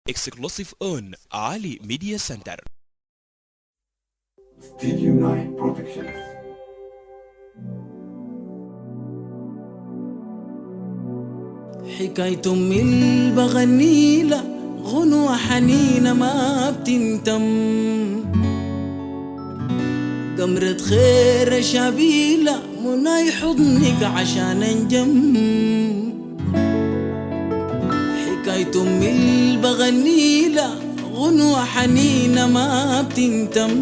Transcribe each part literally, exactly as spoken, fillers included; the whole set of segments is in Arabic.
Exclusive on Ali Media Center. Studio nine Productions. حكاية أمي اللي بغني لها غنوة حنينة ما بتنتم، قمرة خير شبيلة مناي حضنك عشان انجم. حكاية أمي اللي بغني لها غنوة حنينة ما بتنتم،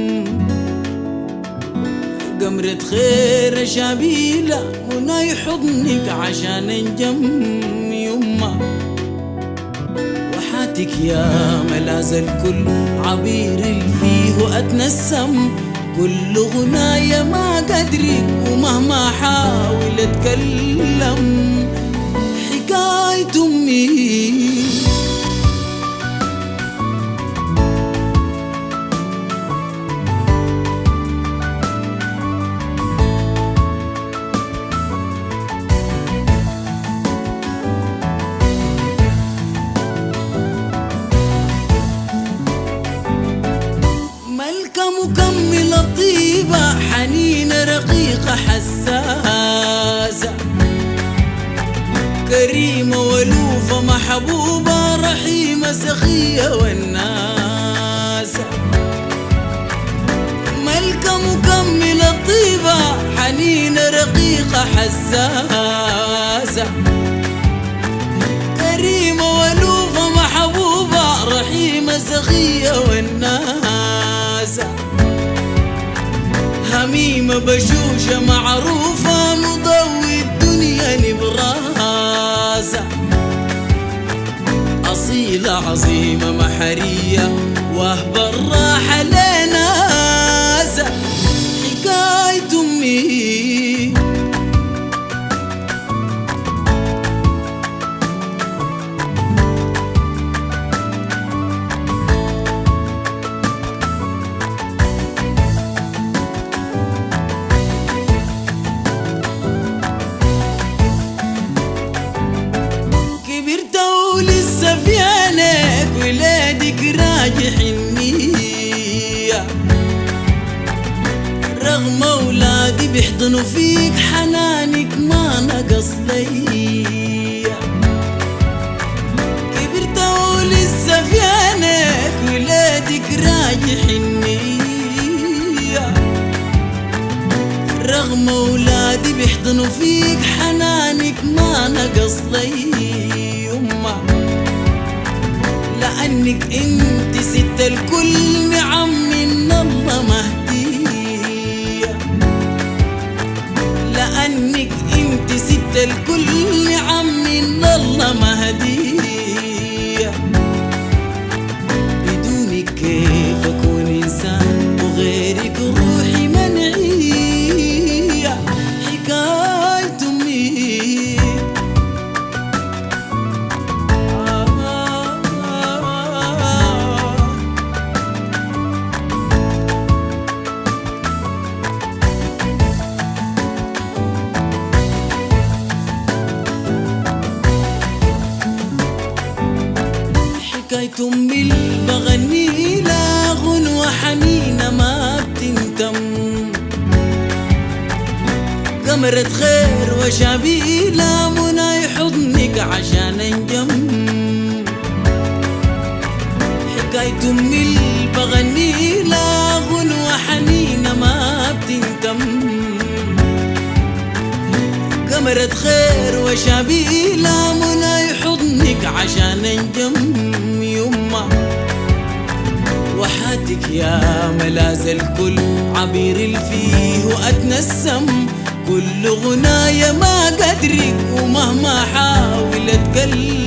قمرة خير شبيلة مناي حضنك عشان انجم. يما وحاتك يا ملاذ الكل عبير اللي فيه اتنسم، كل غناية ما قدرك ومهما حاول اتكلم. حكاية أمي مكملة طيبة حنينة رقيقة حساسة، كريمة ولوفة محبوبة رحيمة سخية والناسة. ملكة مكملة طيبة حنينة رقيقة حساسة، كريمة ولوفة محبوبة رحيمة سخية والناسة. هميمة بشوشة معروفة مضوي الدنيا نبراسة، أصيلة عظيمة محرية وهبة الراحة لناسة. حكاية أمي ولسه في عينيك ولادك راجح النية، رغم اولادي بيحضنوا فيك حنانك ما نقص ليا. كبرت ولسه في عينيك ولادك راجح النية، رغم اولادي بيحضنوا فيك حنانك ما نقص ليا. لأنك انت ست الكل نعم من الله مهدية، لأنك انت ست الكل نعم من الله مهدية. بدونك كيف أكون إنسان وغيرك روحي منعية. حكاية أمي حكاية أمي اللي بغني لها غنوة حنينة ما بتنتم، قمرة خير وشبيلة مناي حضنك عشان انجم. حكاية أمي اللي بغني لها غنوة حنينة ما بتنتم، قمرة خير وشبيلة مناي حضنك عشان انجم. يما وحاتك يا ملاذ الكل عبير اللي فيه واتنسم، كل غناية ما قدرك ومهما حاول اتكلم.